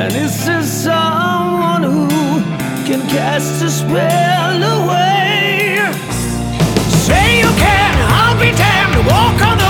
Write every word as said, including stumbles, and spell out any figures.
And is there someone who can cast a spell away? Say you can, I'll be damned. Walk on the